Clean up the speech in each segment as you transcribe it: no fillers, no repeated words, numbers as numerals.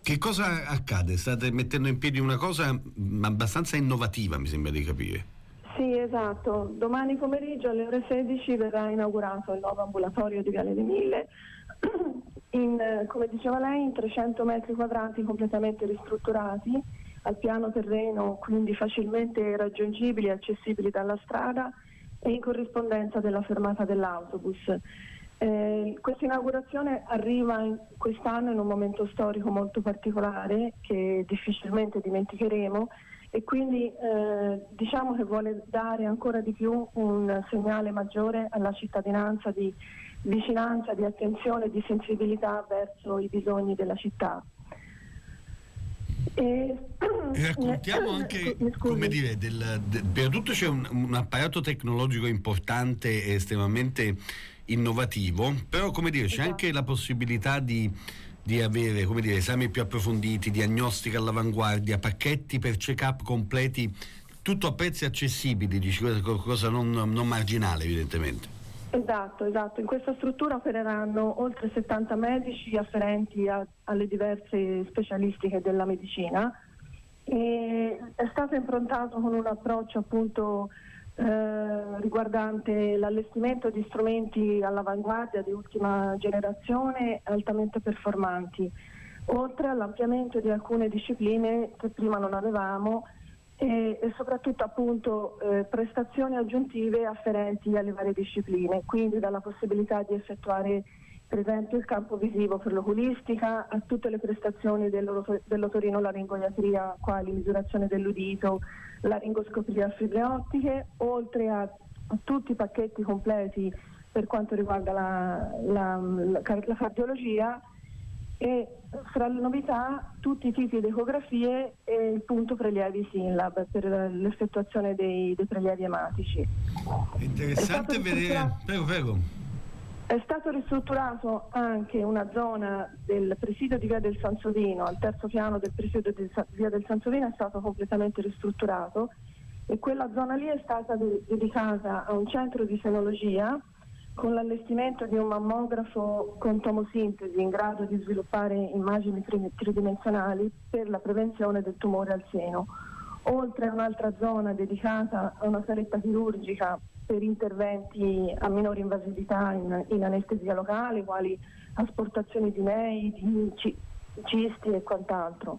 Che cosa accade? State mettendo in piedi una cosa abbastanza innovativa, mi sembra di capire. Sì, esatto. Domani pomeriggio alle ore 16 verrà inaugurato il nuovo ambulatorio di Viale dei Mille, come diceva lei, in 300 metri quadrati completamente ristrutturati, al piano terreno, quindi facilmente raggiungibili e accessibili dalla strada e in corrispondenza della fermata dell'autobus. Questa inaugurazione arriva quest'anno in un momento storico molto particolare che difficilmente dimenticheremo, e quindi diciamo che vuole dare ancora di più un segnale maggiore alla cittadinanza di vicinanza, di attenzione, di sensibilità verso i bisogni della città. E raccontiamo anche, come dire, prima di tutto c'è un apparato tecnologico importante e estremamente innovativo, però come dire c'è anche la possibilità di avere, come dire, esami più approfonditi, diagnostica all'avanguardia, pacchetti per check-up completi, tutto a prezzi accessibili, cosa non marginale evidentemente. Esatto. In questa struttura opereranno oltre 70 medici afferenti alle diverse specialistiche della medicina, e è stato improntato con un approccio appunto riguardante l'allestimento di strumenti all'avanguardia di ultima generazione altamente performanti, oltre all'ampliamento di alcune discipline che prima non avevamo, e soprattutto appunto prestazioni aggiuntive afferenti alle varie discipline, quindi dalla possibilità di effettuare per esempio il campo visivo per l'oculistica, a tutte le prestazioni dell'otorinolaringoiatria, quali misurazione dell'udito, laringoscopia a fibre ottiche, oltre a tutti i pacchetti completi per quanto riguarda la cardiologia, e fra le novità tutti i tipi di ecografie e il punto prelievi SYNLAB per l'effettuazione dei prelievi ematici. Interessante vedere. Prego. È stato ristrutturato anche una zona del presidio di Via del Sansovino, al terzo piano del presidio di Via del Sansovino è stato completamente ristrutturato, e quella zona lì è stata dedicata a un centro di senologia con l'allestimento di un mammografo con tomosintesi in grado di sviluppare immagini tridimensionali per la prevenzione del tumore al seno, oltre a un'altra zona dedicata a una saletta chirurgica per interventi a minore invasività in anestesia locale, quali asportazioni di nei, di cisti e quant'altro.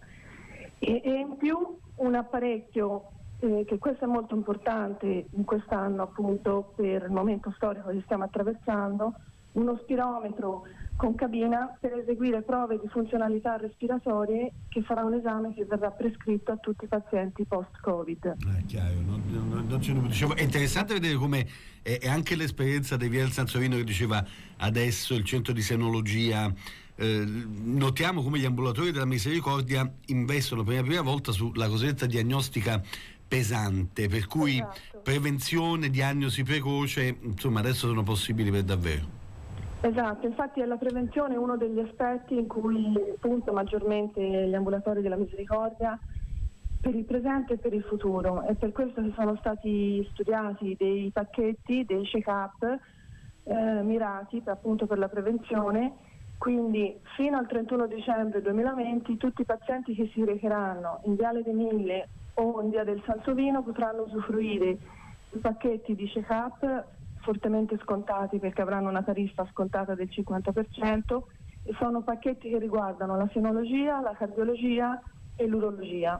E in più un apparecchio che questo è molto importante in quest'anno appunto per il momento storico che stiamo attraversando, uno spirometro con cabina per eseguire prove di funzionalità respiratorie, che sarà un esame che verrà prescritto a tutti i pazienti post-Covid. Chiaro, non c'è dubbio. Dicevo, è interessante vedere come è anche l'esperienza di Via del Sansovino che diceva adesso il centro di senologia. Notiamo come gli ambulatori della Misericordia investono per la prima volta sulla cosiddetta diagnostica pesante, per cui esatto, prevenzione, diagnosi precoce, insomma adesso sono possibili per davvero. Esatto, infatti è la prevenzione uno degli aspetti in cui punta maggiormente gli ambulatori della Misericordia per il presente e per il futuro, è per questo che sono stati studiati dei pacchetti, dei check-up mirati appunto per la prevenzione. Quindi fino al 31 dicembre 2020 tutti i pazienti che si recheranno in Viale dei Mille o in Via del Sansovino potranno usufruire di pacchetti di check-up fortemente scontati, perché avranno una tariffa scontata del 50%, e sono pacchetti che riguardano la senologia, la cardiologia e l'urologia.